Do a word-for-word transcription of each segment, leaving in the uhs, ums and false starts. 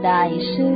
Đại sư.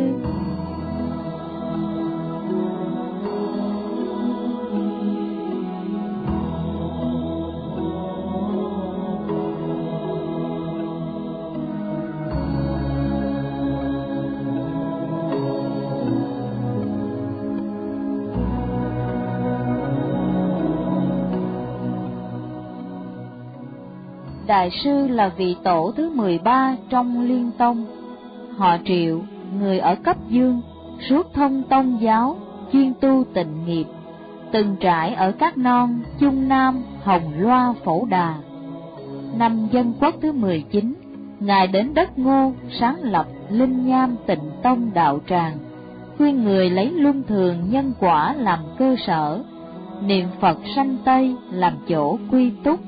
Đại sư là vị tổ thứ mười ba trong Liên Tông. Họ Triệu, người ở Cấp Dương, suốt thông tông giáo, chuyên tu tịnh nghiệp, từng trải ở các non Trung Nam, Hồng Loa, Phổ Đà. Năm Dân Quốc thứ mười chín, Ngài đến đất Ngô sáng lập Linh Nham Tịnh Tông Đạo Tràng, khuyên người lấy luân thường nhân quả làm cơ sở, niệm Phật sanh Tây làm chỗ quy túc.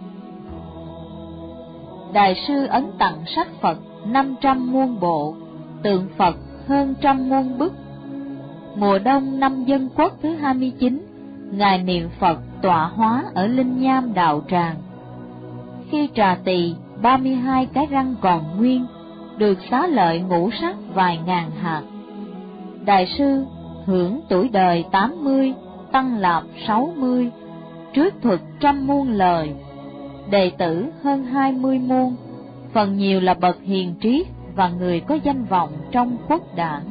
Đại sư ấn tặng sách Phật năm trăm muôn bộ, tượng Phật hơn trăm muôn bức. Mùa đông năm Dân Quốc thứ hai mươi chín, Ngài niệm Phật tọa hóa ở Linh Nham Đạo Tràng. Khi Trà Tỳ ba mươi hai cái răng còn nguyên, được xá lợi ngũ sắc vài ngàn hạt. Đại sư hưởng tuổi đời tám mươi, tăng lạp sáu mươi, trước thuật trăm muôn lời, đệ tử hơn hai mươi muôn, phần nhiều là bậc hiền trí và người có danh vọng trong quốc đảng.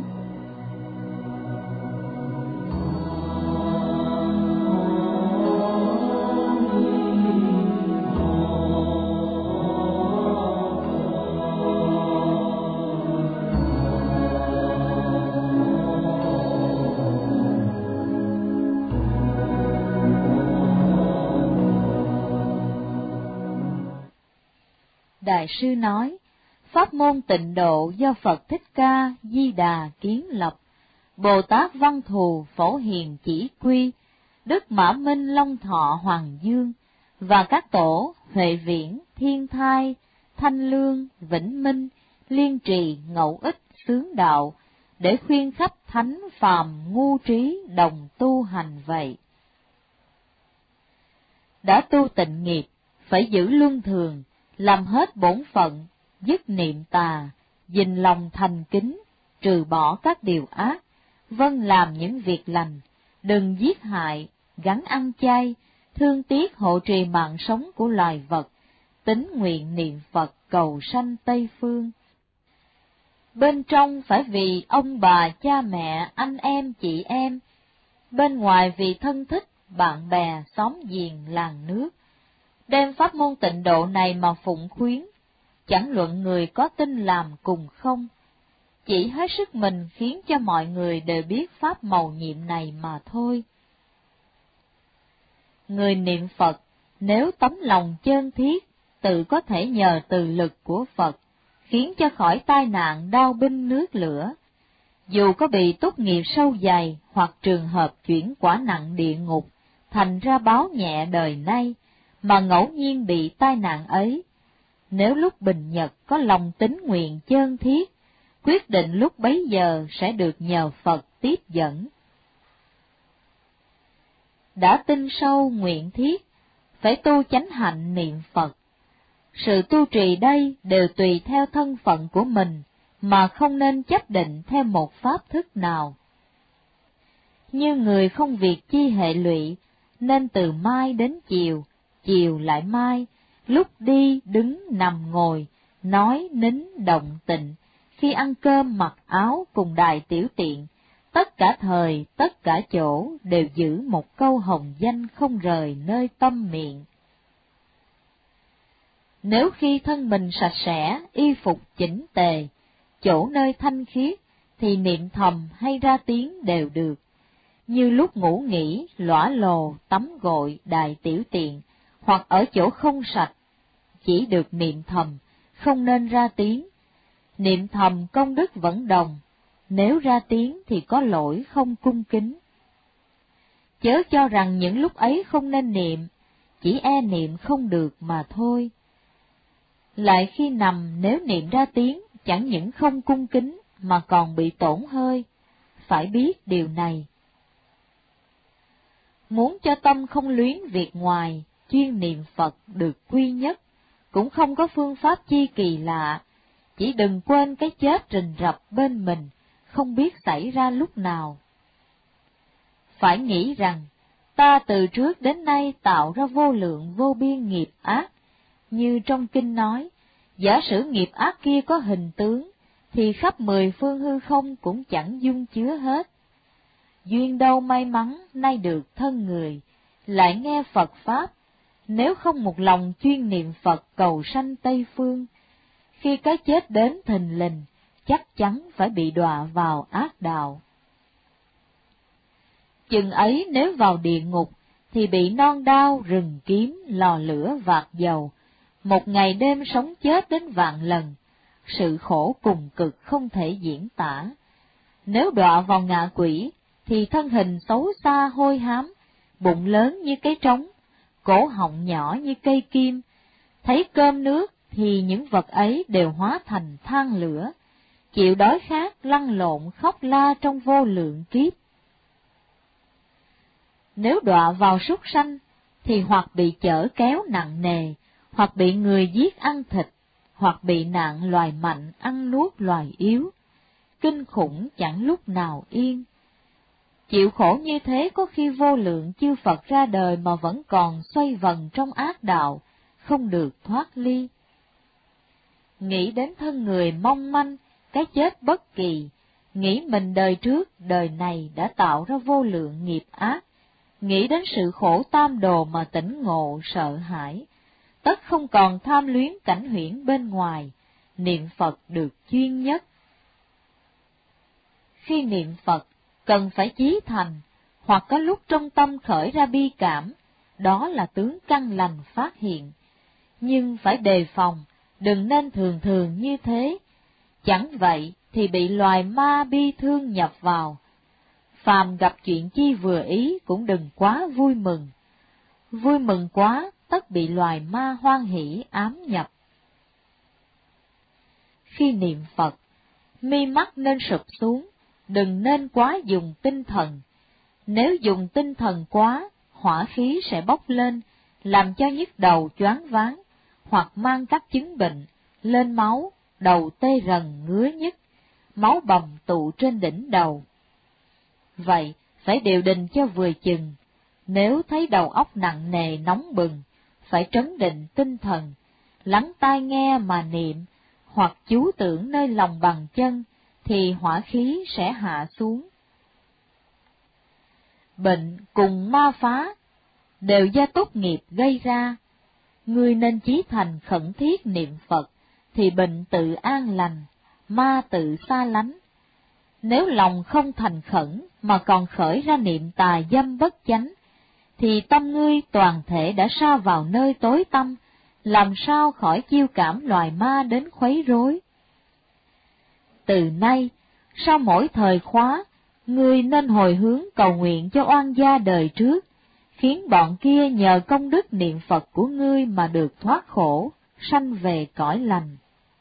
Đại sư nói, pháp môn tịnh độ do Phật Thích Ca Di Đà kiến lập, Bồ Tát Văn Thù Phổ Hiền chỉ quy, Đức Mã Minh Long Thọ Hoàng Dương, và các tổ Huệ Viễn, Thiên Thai, Thanh Lương, Vĩnh Minh, Liên Trì, Ngẫu Ích, Xướng Đạo, để khuyên khắp thánh phàm ngu trí đồng tu hành vậy. Đã tu tịnh nghiệp, phải giữ luân thường, làm hết bổn phận, dứt niệm tà, gìn lòng thành kính, trừ bỏ các điều ác, vâng làm những việc lành, đừng giết hại, gắn ăn chay, thương tiếc hộ trì mạng sống của loài vật, tín nguyện niệm Phật cầu sanh Tây Phương. Bên trong phải vì ông bà, cha mẹ, anh em, chị em, bên ngoài vì thân thích, bạn bè, xóm giềng, làng nước. Đem pháp môn tịnh độ này mà phụng khuyến, chẳng luận người có tin làm cùng không, chỉ hết sức mình khiến cho mọi người đều biết pháp mầu nhiệm này mà thôi. Người niệm Phật, nếu tấm lòng chân thiết, tự có thể nhờ từ lực của Phật, khiến cho khỏi tai nạn đao binh nước lửa. Dù có bị túc nghiệp sâu dày hoặc trường hợp chuyển quả nặng địa ngục, thành ra báo nhẹ đời nay, mà ngẫu nhiên bị tai nạn ấy, nếu lúc bình nhật có lòng tín nguyện chân thiết, quyết định lúc bấy giờ sẽ được nhờ Phật tiếp dẫn. Đã tin sâu nguyện thiết, phải tu chánh hạnh niệm Phật. Sự tu trì đây đều tùy theo thân phận của mình, mà không nên chấp định theo một pháp thức nào. Như người không việc chi hệ lụy, nên từ mai đến chiều, chiều lại mai, lúc đi đứng nằm ngồi, nói nín động tịnh, khi ăn cơm mặc áo cùng đại tiểu tiện, tất cả thời, tất cả chỗ đều giữ một câu hồng danh không rời nơi tâm miệng. Nếu khi thân mình sạch sẽ, y phục chỉnh tề, chỗ nơi thanh khiết, thì niệm thầm hay ra tiếng đều được. Như lúc ngủ nghỉ, lõa lồ, tắm gội, đại tiểu tiện, hoặc ở chỗ không sạch, chỉ được niệm thầm, không nên ra tiếng. Niệm thầm công đức vẫn đồng, nếu ra tiếng thì có lỗi không cung kính. Chớ cho rằng những lúc ấy không nên niệm, chỉ e niệm không được mà thôi. Lại khi nằm nếu niệm ra tiếng, chẳng những không cung kính mà còn bị tổn hơi, phải biết điều này. Muốn cho tâm không luyến việc ngoài, chuyên niệm Phật được quy nhất, cũng không có phương pháp chi kỳ lạ, chỉ đừng quên cái chết rình rập bên mình, không biết xảy ra lúc nào. Phải nghĩ rằng, ta từ trước đến nay tạo ra vô lượng vô biên nghiệp ác, như trong kinh nói, giả sử nghiệp ác kia có hình tướng, thì khắp mười phương hư không cũng chẳng dung chứa hết. Duyên đâu may mắn nay được thân người, lại nghe Phật Pháp, nếu không một lòng chuyên niệm Phật cầu sanh Tây Phương, khi cái chết đến thình lình, chắc chắn phải bị đọa vào ác đạo. Chừng ấy nếu vào địa ngục, thì bị non đao, rừng kiếm, lò lửa vạc dầu, một ngày đêm sống chết đến vạn lần, sự khổ cùng cực không thể diễn tả. Nếu đọa vào ngạ quỷ, thì thân hình xấu xa hôi hám, bụng lớn như cái trống, cổ họng nhỏ như cây kim, thấy cơm nước thì những vật ấy đều hóa thành than lửa, chịu đói khát lăn lộn khóc la trong vô lượng kiếp. Nếu đọa vào súc sanh, thì hoặc bị chở kéo nặng nề, hoặc bị người giết ăn thịt, hoặc bị nạn loài mạnh ăn nuốt loài yếu. Kinh khủng chẳng lúc nào yên. Chịu khổ như thế có khi vô lượng chư Phật ra đời mà vẫn còn xoay vần trong ác đạo, không được thoát ly. Nghĩ đến thân người mong manh, cái chết bất kỳ, nghĩ mình đời trước, đời này đã tạo ra vô lượng nghiệp ác, nghĩ đến sự khổ tam đồ mà tỉnh ngộ sợ hãi, tất không còn tham luyến cảnh huyễn bên ngoài, niệm Phật được chuyên nhất. Khi niệm Phật, cần phải chí thành, hoặc có lúc trong tâm khởi ra bi cảm, đó là tướng căn lành phát hiện. Nhưng phải đề phòng, đừng nên thường thường như thế, chẳng vậy thì bị loài ma bi thương nhập vào. Phàm gặp chuyện chi vừa ý cũng đừng quá vui mừng. Vui mừng quá, tất bị loài ma hoan hỷ ám nhập. Khi niệm Phật, mi mắt nên sụp xuống, đừng nên quá dùng tinh thần. Nếu dùng tinh thần quá, hỏa khí sẽ bốc lên, làm cho nhức đầu choáng váng, hoặc mang các chứng bệnh, lên máu, đầu tê rần ngứa nhức, máu bầm tụ trên đỉnh đầu. Vậy, phải điều định cho vừa chừng. Nếu thấy đầu óc nặng nề nóng bừng, phải trấn định tinh thần, lắng tai nghe mà niệm, hoặc chú tưởng nơi lòng bàn chân, thì hỏa khí sẽ hạ xuống. Bệnh cùng ma phá, đều do tốt nghiệp gây ra. Ngươi nên chí thành khẩn thiết niệm Phật, thì bệnh tự an lành, ma tự xa lánh. Nếu lòng không thành khẩn mà còn khởi ra niệm tà dâm bất chánh, thì tâm ngươi toàn thể đã sa vào nơi tối tăm, làm sao khỏi chiêu cảm loài ma đến khuấy rối. Từ nay, sau mỗi thời khóa, ngươi nên hồi hướng cầu nguyện cho oan gia đời trước, khiến bọn kia nhờ công đức niệm Phật của ngươi mà được thoát khổ, sanh về cõi lành.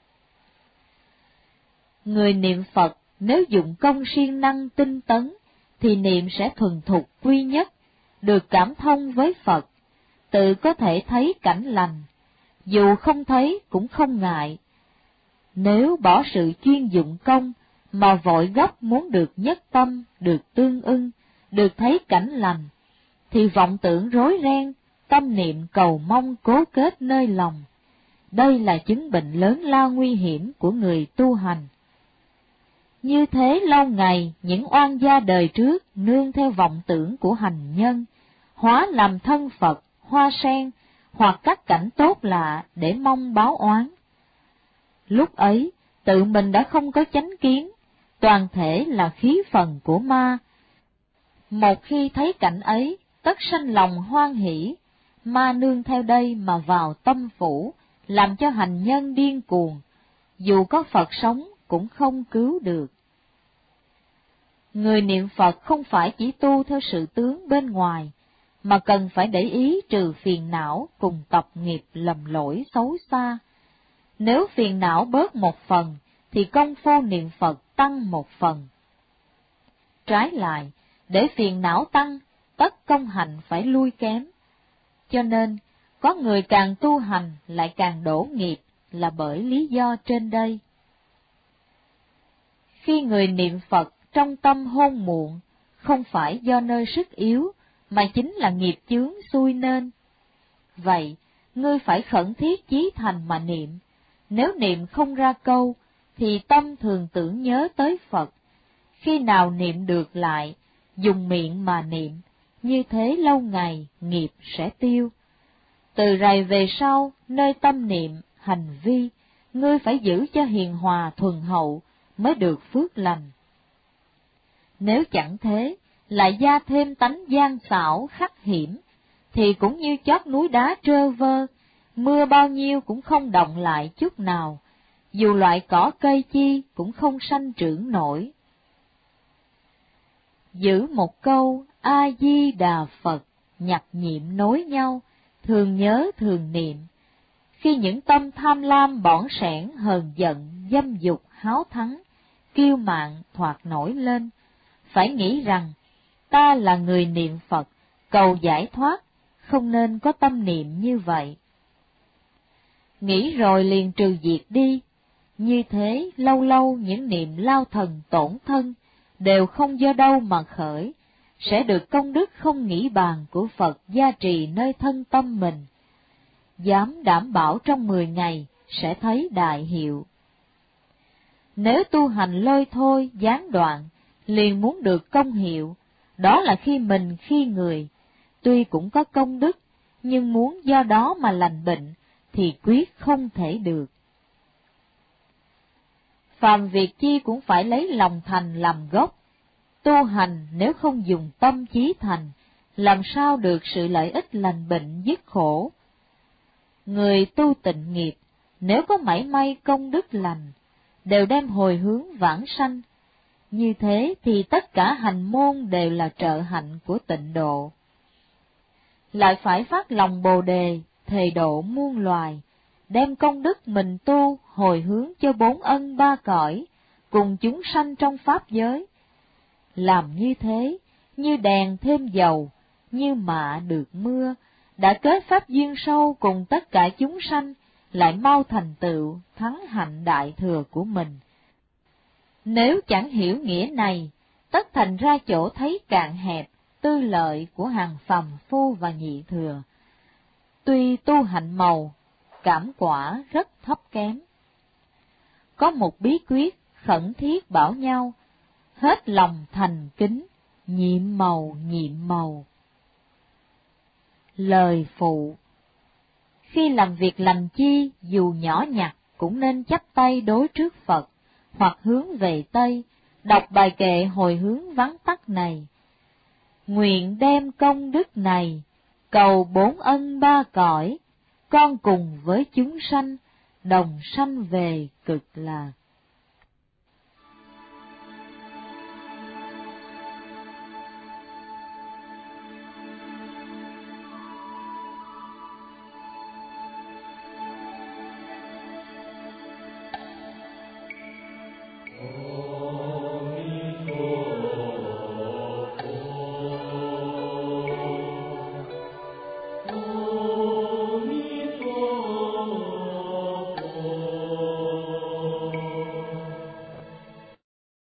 Người niệm Phật nếu dụng công siêng năng tinh tấn, thì niệm sẽ thuần thục quy nhất, được cảm thông với Phật, tự có thể thấy cảnh lành, dù không thấy cũng không ngại. Nếu bỏ sự chuyên dụng công, mà vội gấp muốn được nhất tâm, được tương ưng, được thấy cảnh lành, thì vọng tưởng rối ren, tâm niệm cầu mong cố kết nơi lòng. Đây là chứng bệnh lớn lao nguy hiểm của người tu hành. Như thế lâu ngày, những oan gia đời trước nương theo vọng tưởng của hành nhân, hóa làm thân Phật, hoa sen, hoặc các cảnh tốt lạ để mong báo oán. Lúc ấy, tự mình đã không có chánh kiến, toàn thể là khí phần của ma. Một khi thấy cảnh ấy, tất sanh lòng hoan hỷ, ma nương theo đây mà vào tâm phủ, làm cho hành nhân điên cuồng, dù có Phật sống cũng không cứu được. Người niệm Phật không phải chỉ tu theo sự tướng bên ngoài, mà cần phải để ý trừ phiền não cùng tập nghiệp lầm lỗi xấu xa. Nếu phiền não bớt một phần, thì công phu niệm Phật tăng một phần. Trái lại, để phiền não tăng, tất công hành phải lui kém. Cho nên, có người càng tu hành lại càng đổ nghiệp, là bởi lý do trên đây. Khi người niệm Phật trong tâm hôn muộn, không phải do nơi sức yếu, mà chính là nghiệp chướng xui nên. Vậy, ngươi phải khẩn thiết chí thành mà niệm. Nếu niệm không ra câu, thì tâm thường tưởng nhớ tới Phật. Khi nào niệm được lại, dùng miệng mà niệm, như thế lâu ngày nghiệp sẽ tiêu. Từ rày về sau, nơi tâm niệm, hành vi, ngươi phải giữ cho hiền hòa thuần hậu mới được phước lành. Nếu chẳng thế, lại gia thêm tánh gian xảo khắc hiểm, thì cũng như chót núi đá trơ vơ, mưa bao nhiêu cũng không động lại chút nào, dù loại cỏ cây chi cũng không sanh trưởng nổi. Giữ một câu A-di-đà Phật, nhập niệm nối nhau, thường nhớ thường niệm. Khi những tâm tham lam bỏn sẻn hờn giận, dâm dục háo thắng, kiêu mạn thoạt nổi lên, phải nghĩ rằng ta là người niệm Phật, cầu giải thoát, không nên có tâm niệm như vậy. Nghĩ rồi liền trừ diệt đi, như thế lâu lâu những niệm lao thần tổn thân, đều không do đâu mà khởi, sẽ được công đức không nghĩ bàn của Phật gia trì nơi thân tâm mình. Dám đảm bảo trong mười ngày sẽ thấy đại hiệu. Nếu tu hành lôi thôi gián đoạn, liền muốn được công hiệu, đó là khi mình khi người, tuy cũng có công đức, nhưng muốn do đó mà lành bệnh, thì quyết không thể được. Phàm việc chi cũng phải lấy lòng thành làm gốc, tu hành nếu không dùng tâm chí thành, làm sao được sự lợi ích lành bệnh dứt khổ. Người tu tịnh nghiệp, nếu có mảy may công đức lành, đều đem hồi hướng vãng sanh, như thế thì tất cả hành môn đều là trợ hạnh của tịnh độ. Lại phải phát lòng Bồ Đề, thề độ muôn loài, đem công đức mình tu hồi hướng cho bốn ân ba cõi, cùng chúng sanh trong pháp giới. Làm như thế, như đèn thêm dầu, như mạ được mưa, đã kết pháp duyên sâu cùng tất cả chúng sanh, lại mau thành tựu thắng hạnh đại thừa của mình. Nếu chẳng hiểu nghĩa này, tất thành ra chỗ thấy cạn hẹp, tư lợi của hàng phàm phu và nhị thừa. Tuy tu hạnh màu, cảm quả rất thấp kém. Có một bí quyết khẩn thiết bảo nhau, hết lòng thành kính, nhiệm màu nhiệm màu. Lời phụ: khi làm việc lành chi, dù nhỏ nhặt cũng nên chắp tay đối trước Phật, hoặc hướng về Tây, đọc bài kệ hồi hướng vắn tắt này. Nguyện đem công đức này, cầu bốn ân ba cõi, con cùng với chúng sanh, đồng sanh về cực lạc.